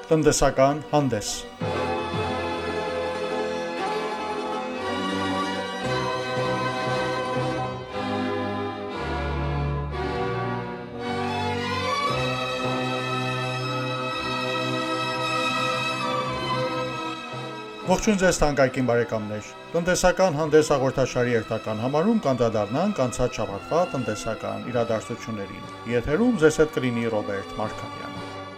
Տնտեսական հանդես։ Ողջույն ձեզ թանկագին բարեկամներ։ Տնտեսական հանդես հաղորդաշարի երթական համարում կանդրադառնանք անցած շաբաթվա տնտեսական իրադարձություններին։ Եթերում ձեզ հետ կլինի Ռոբերտ Մարգարյանը։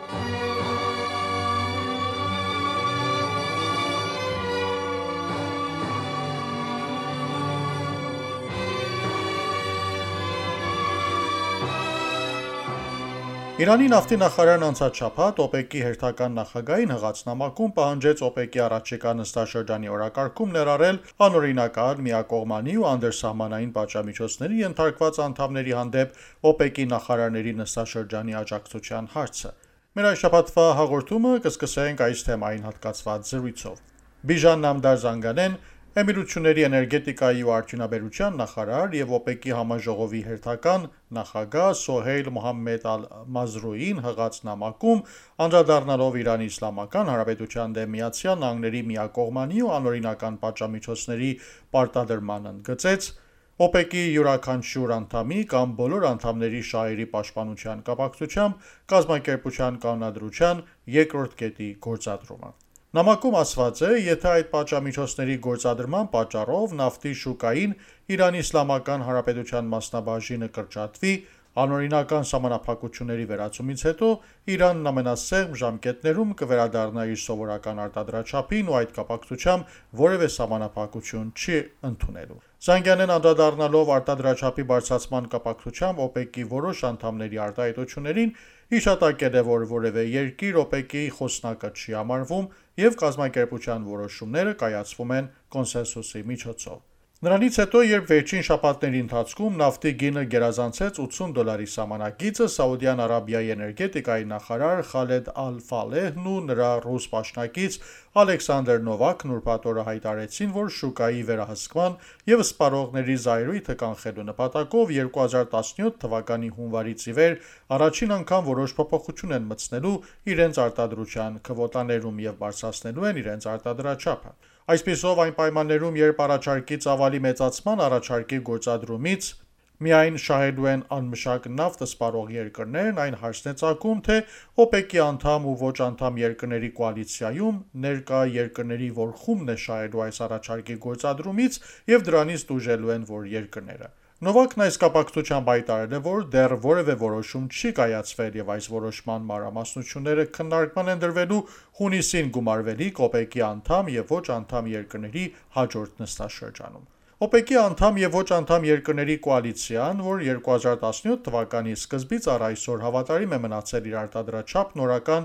Իրանի նավթի նախարարն անցած շաբաթ ՕՊԵԿ-ի հերթական նախագահին հղած նամակում պահանջեց ՕՊԵԿ-ի առաջիկա նստաշրջանի օրակարգում ներառել անօրինական, միակողմանի ու անդրսահմանային պատժամիջոցների ենթարկված անդամների հանդեպ ՕՊԵԿ-ի նախարարների նստաշրջանի աջակցության հարցը։ Մեր այս շաբաթվա հաղորդումը կսկսենք այս թեմային հատկացված զրույցով։ Բիժան Նամդար Զանգանեն Էմիրությունների էներգետիկայի ու արդյունաբերության նախարար եւ ՕՊԵԿ-ի համաժողովի հերթական նախագահ Սոհեյլ Մոհամմեդ Ալ-Մազրուին հղած նամակում անդրադառնալով Իրանի Իսլամական Հանրապետության դեմ ԱՄՆ-ի միակողմանի ու անօրինական պատժամիջոցների պարտադրմանն ընդգծեց ՕՊԵԿ-ի յուրաքանչյուր անդամի կամ բոլոր անդամների շահերի պաշտպանության կապակցությամբ կազմակերպության կանոնադրության երկրորդ կետի գործադրումը։ Նամակում ասված է, եթե այդ պատժամիջոցների գործադրման պատճառով նավթի շուկային Իրանի Իսլամական Հանրապետության մասնաբաժինը կրճատվի, անօրինական սահմանափակությունների վերացումից հետո Իրանն ամենասեղմ ժամկետներում կվերադառնա իր սովորական արտադրաչափին ու այդ կապակցությամբ որևէ սահմանափակություն չի ընդունելու։ Զանգանեն անդրադառնալով արտադրաչափի բարձրացման կապակցությամբ ՕՊԵԿ-ի որոշ անդամների արտահայտություններին հիշատակել է, որ որևէ երկիր ՕՊԵԿ-ի խոսնակը չի համարվում եւ կազմակերպության որոշումները կայացվում են կոնսենսուսի միջոցով։ Նրանից հետո, երբ վերջին շաբաթների ընթացքում նավթի գինը գերազանցեց $80 սահմանակիցը, Սաուդյան Արաբիայի էներգետիկայի նախարար Խալեդ Ալ-Ֆալեհն ու նրա ռուս պաշտնակից Ալեքսանդր Նովակն ուրբաթ օրը հայտարարեցին, որ շուկայի վերահսկման եւ սպառողների զայրույթը կանխելու նպատակով 2017 թվականի հունվարից ի վեր առաջին անգամ որոշ փոփոխություն են մտցնելու իրենց արտադրության քվոտաներում եւ բարձրացնելու են իրենց արտադրաչափը։ Այսպիսով այն պայմաններում, երբ առաջարկի ծավալի մեծացման առաջարկի գործադրումից միայն շահելու են անմշակ նավթ սպառող երկրներն, այն հարցն է ծագում, թե ՕՊԵԿ-ի անդամ ու ոչ անդամ երկրների կոալիցիայում ներկա երկրների որ խումբն է շահելու այս առաջարկի գործադրումից եւ դրանից տուժելու են որ երկրները։ Նովակն այս կապակցությամբ հայտարարել է, որ դեռ որևէ որոշում չի կայացվել եւ այս որոշման մանրամասնությունները քննարկման են դրվելու հունիսին գումարվելիք ՕՊԵԿ-ի անդամ եւ ոչ անդամ երկրների հաջորդ նստաշրջանում։ ՕՊԵԿ-ի անդամ եւ ոչ անդամ երկրների կոալիցիան, որ 2017 թվականի սկզբից առ այսօր հավատարիմ է մնացել իր արտադրաչափն օրական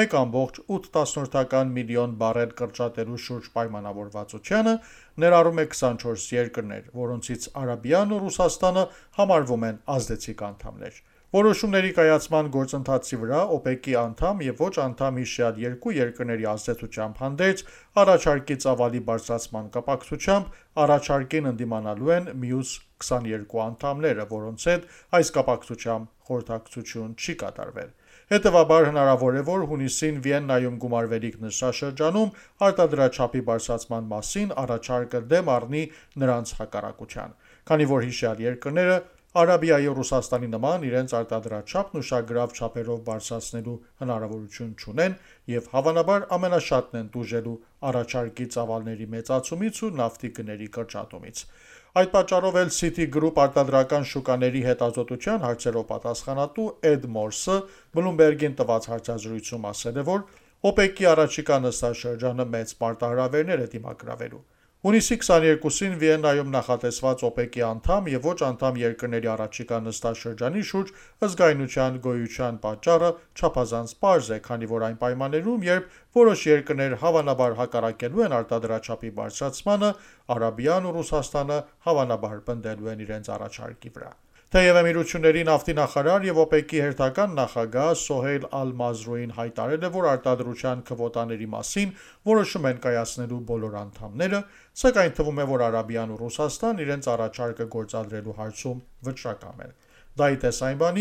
1.8 միլիոն բարել կրճատելու շուրջ պայմանավորվածությանը, ներառում է 24 երկրներ, որոնցից Արաբիան ու Ռուսաստանը համարվում են ազդեցիկ անդամներ։ Որոշումների կայացման գործընթացի վրա ՕՊԵԿ-ի անդամ եւ ոչ անդամ հիշյալ երկու երկրների ազդեցությամբ հանդերձ առաջարկի ծավալի բարձրացման կապակցությամբ առաջարկին ընդդիմանալու են մյուս 22 անդամները, որոնց հետ այս կապակցությամբ խորհրդակցություն չի կատարվել։ Հետևաբար հնարավոր է, որ հունիսին Վիեննայում գումարվելիք նստաշրջանում արտադրաչափի բարձրացման մասին առաջարկը դեմ առնի նրանց հակառակության, քանի որ հիշյալ երկրները Արաբիայի ու Ռուսաստանի նման իրենց արտադրաչափն ուշագրավ չափերով բարձրացնելու հնարավորություն չունեն եւ հավանաբար ամենաշատն են տուժելու առաջարկի ծավալների մեծացումից ու նավթի գների կրճատումից։ Այդ պատճառով էլ City Group արտադրական շուկաների հետազոտության հարցերով պատասխանատու Էդ Մորսը Bloomberg-ին տված հարցազրույցում ասել է, որ ՕՊԵԿ-ի առաջիկա նստաշրջանը մեծ մարտահրավերներ է դիմակրավելու։ Հունիսի 22-ին Վիեննայում նախատեսված ՕՊԵԿ-ի անդամ եւ ոչ անդամ երկրների առաջիկա նստաշրջանի շուրջ ըզգայնության գոյության պատճառը չափազանց պարզ է, քանի որ այն պայմաններում, երբ որոշ երկրներ հավանաբար հակառակելու են արտադրաչափի բարձրացմանը, Արաբիան ու Ռուսաստանը հավանաբար պնդելու են իրենց առաջարկի վրա։ Թեև Էմիրությունների նավթի նախարար եւ ՕՊԵԿ-ի հերթական նախագահ Սոհեյլ Ալ-Մազրուին հայտարարել է, որ արտադրության քվոտաների մասին որոշում են կայացնելու բոլոր անդամները, սակայն թվում է, որ Արաբիան ու Ռուսաստան իրենց առաջարկը գործադրելու հարցում վճռակամ են։ Դա ի տես այն բանի,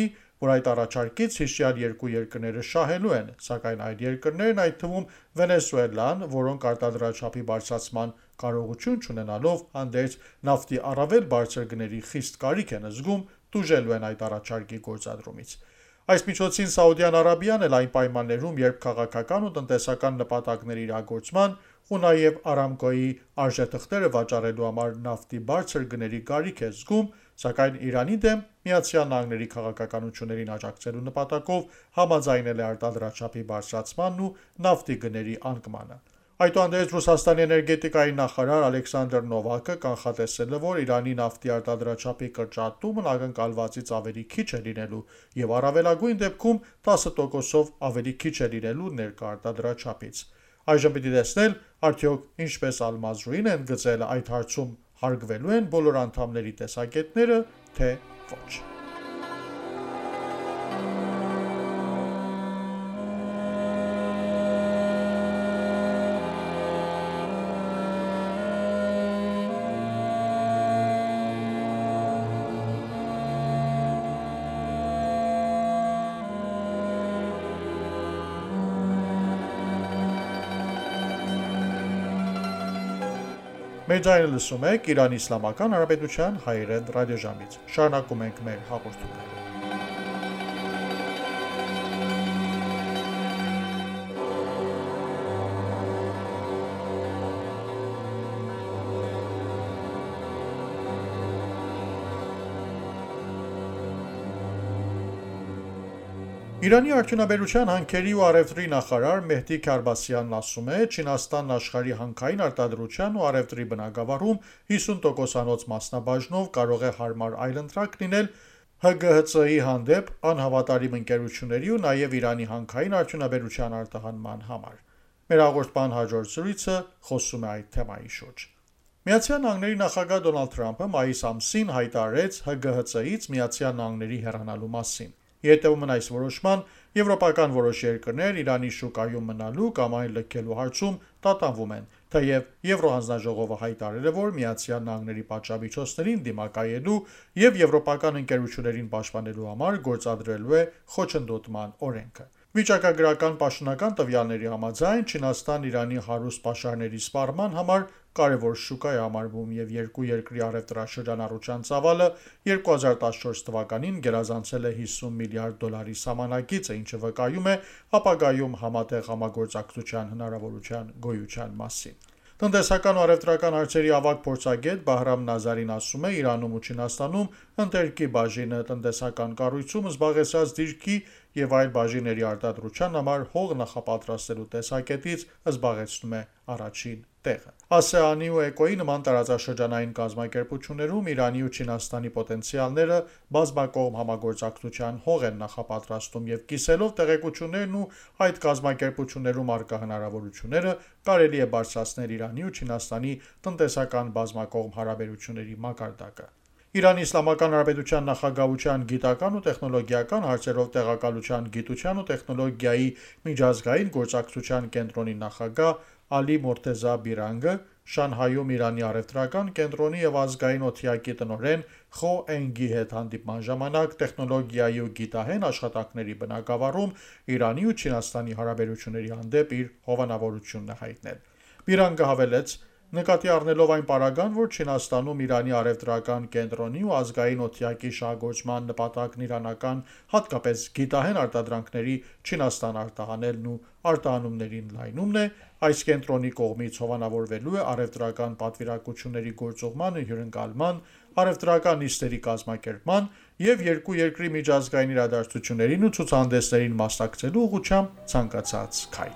որ այդ առաջարկից հիշյալ երկու երկրները շահելու են, սակայն այլ երկրներն, այդ թվում Վենեսուելան, որոնք արտադրաչափի բարձրացման կարողություն չունենալով հանդերձ նավթի առավել բարձր գների խիստ կարիք են զգում, տուժելու են այդ առաջարկի գործադրումից։ Այս միջոցին Սաուդյան Արաբիան էլ այն պայմաններում, երբ քաղաքական ու տնտեսական նպատակների իրագործման ու նաև Արամկոյի արժեթղթերը վաճառելու համար նավթի բարձր գների կարիք է զգում, սակայն Իրանի դեմ ԱՄՆ-ի քաղաքականություններին աջակցելու նպատակով համաձայնել է արտադրաչափի բարձրացմանն ու նավթի գների անկմանը։ Այդուհանդերձ Ռուսաստանի էներգետիկայի նախարար Ալեքսանդր Նովակը կանխատեսել է, որ Իրանի նավթի արտադրաչափի կրճատումն ակնկալվածից ավելի քիչ է լինելու և առավելագույն դեպքում 10%-ով ավելի քիչ է լինելու ներկա արտադրաչափից։ Այժմ պիտի տեսնել, արդյոք ինչպես Ալ-Մազրուին են գծել այդ հարցում հարգվելու են բոլոր անդամների տեսակետները, թե ոչ։ Մեր ձայնը լսում եք Իրանի Իսլամական Հանրապետության հայերեն ռադիոժամից։ Շարունակում ենք մեր հաղորդումները։ Իրանի արդյունաբերության հանքերի ու առևտրի նախարար Մեհդի Քարբասյանն ասում է, Չինաստանն աշխարհի հանքային արտադրության ու առևտրի բնագավառում 50%-անոց մասնաբաժնով կարող է հարմար այլընտրանք լինել ՀԳՀԾ-ի հանդեպ անհավատարիմ ընկերությունների ու նաև Իրանի հանքային արդյունաբերության արտահանման համար։ Մեր հաղորդման հաջորդ զրույցը խոսում է այդ թեմայի շուրջ։ Միացյալ Նահանգների նախագահ Դոնալդ Թրամփը մայիս ամսին հայտարարեց ՀԳՀԾ-ից Միացյալ Նահանգների հեռանալու մասին։ Ի հետևումն այս որոշման եվրոպական որոշ երկրներ Իրանի շուկայում մնալու կամ այն լքելու հարցում տատանվում են, թեև Եվրոհանձնաժողովը հայտարարել է, որ Միացյալ Նահանգների պատժամիջոցներին դիմակայելու և եվրոպական ընկերություններին պաշտպանելու համար գործադրելու է խոչընդոտման օրենքը։ Վիճակագրական պաշտոնական տվյալների համաձայն Չինաստանն Իրանի հարուստ պաշարների սպառման համար կարևոր շուկա է համարվում և երկու երկրի առևտրաշրջանառության ծավալը 2014 թվականին գերազանցել է $50 միլիարդ սահմանակիցը, ինչը վկայում է ապագայում համատեղ համագործակցության հնարավորության գոյության մասին։ Տնտեսական ու առևտրական հարցերի ավագ փորձագետ Բահրամ Նազարին ասում է, Իրանում ու Չինաստանում ընթերքի բաժինը տնտեսական կառույցում զբաղեցրած դիրքի և այլ բաժինների արտադրության համար հող նախապատրաստելու տեսակետից զբաղեցնում է առաջին տեղը։ ԱՍԵԱՆ-ի ու ԷԿՕ-ի նման տարածաշրջանային կազմակերպություններում Իրանի ու Չինաստանի պոտենցիալները բազմակողմ համագործակցության հող են նախապատրաստում և կիսելով տեղեկություններն ու այդ կազմակերպություններում առկա հնարավորությունները կարելի է բարձրացնել Իրանի ու Չինաստանի տնտեսական բազմակողմ հարաբերությունների մակարդակը։ Իրանի Իսլամական Հանրապետության նախագահության գիտական ու տեխնոլոգիական հարցերով տեղակալության գիտության ու տեխնոլոգիայի միջազգային գործակցության կենտրոնի նախագահ Ալի Մորթեզա Բիրանգը Շանհայում Իրանի առևտրական կենտրոնի և ազգային օթյակի տնօրեն Խո Էնգի հետ հանդիպման ժամանակ տեխնոլոգիայի ու գիտահեն աշխատանքների բնագավառում Իրանի ու Չինաստանի հարաբերությունների հանդեպ իր հովանավորությունն է հայտնել։ Բիրանգը հավելեց. Նկատի առնելով այն պարագան, որ Չինաստանում Իրանի առևտրական կենտրոնի ու ազգային օթյակի շահագործման նպատակն իրանական, հատկապես գիտահեն արտադրանքների Չինաստան արտահանելն ու արտահանումների ընդլայնումն է, այս կենտրոնի կողմից հովանավորվելու է առևտրական պատվիրակությունների գործուղման ու հյուրընկալման, առևտրական նիստերի կազմակերպման և երկու երկրի միջազգային իրադարձություններին ու ցուցահանդեսներին մասնակցելու ուղղությամբ ցանկացած քայլ։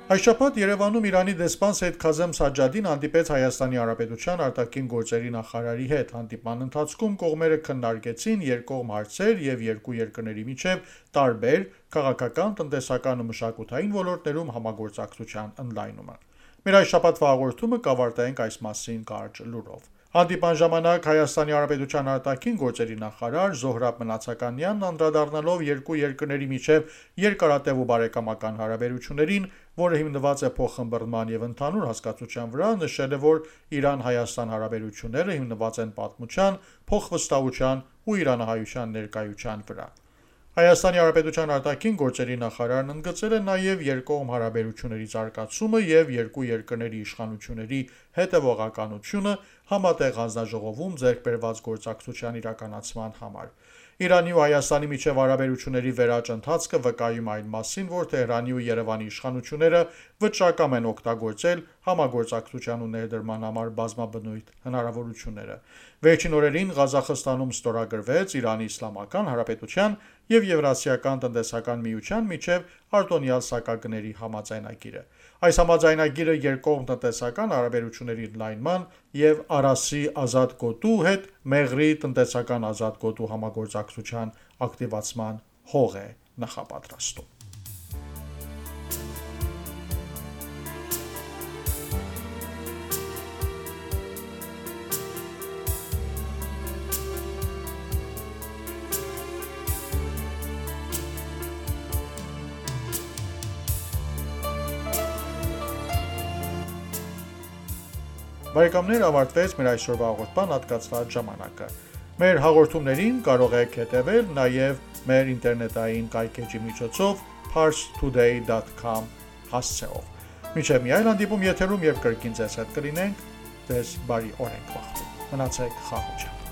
Այս շաբաթ Երևանում Իրանի դեսպան Սեյեդ Քազեմ Սաջադին հանդիպեց Հայաստանի Հանրապետության արտաքին գործերի նախարարի հետ։ Հանդիպման ընթացքում կողմերը քննարկեցին երկկողմ հարցեր և երկու երկրների միջև տարբեր քաղաքական, տնտեսական ու մշակութային ոլորտներում համագործակցության ընդլայնումը։ Մեր այս շաբաթվա հաղորդումը կավարտենք այս մասին կարճ լուրով։ Հանդիպան ժամանակ Հայաստանի Հանրապետության արտաքին գործերի նախարար Զոհրաբ Մնացականյանն անդրադառնալով երկու երկրների միջև երկարատև ու բարեկամական հարաբերություններին, որը հիմնված է փոխըմբռնման և ընդհանուր հասկացության վրա, նշել է, որ Իրան-Հայաստան հարաբերությունները հիմնված են պատմության, փոխվստահության ու իրանահայության ներկայության վրա։ Հայաստանի Հանրապետության արտաքին գործերի նախարարն ընդգծել է նաև երկկողմ հարաբերությունների զարգացումը և երկու երկրների իշխանությունների հետևողականությունը համատեղ հանձնաժողովում ձեռք բերված գործակցության իրականացման համար։ Իրանի ու Հայաստանի միջև հարաբերությունների վերջ ընթացքը վկայում է այն մասին, որ Թեհրանի ու Երևանի իշխանությունները վճռակամ են օգտագործել համագործակցության ու ներդրման համար բազմաբնույթ հնարավորությունները։ Վերջին օրերին Ղազախստանում ստորագրվեց Իրանի Իսլամական Հանրապետության և Եվրասիական տնտեսական միության միջև արտոնյալ սահքագների համաձայնագիրը։ Այս համաձայնագիրը երկկողմ տնտեսական հարաբերությունների ընդլայնման և Արասի ազատ գոտու հետ Մեղրի տնտեսական ազատ գոտու համագործակցության ակտիվացման հող է նախապատրաստում։ Բարեկամներ, ավարտվեց մեր այսօրվա հաղորդման հատկացված ժամանակը։ Մեր հաղորդումներին կարող եք հետևել նաև մեր ինտերնետային կայքէջի միջոցով parstoday.com հասցեով։ Մինչև մի այլ հանդիպում եթերում, երբ կրկին ձեզ հետ կլինենք, ձեզ բարի օր ենք մաղթում։ Մնացեք խաղաղ։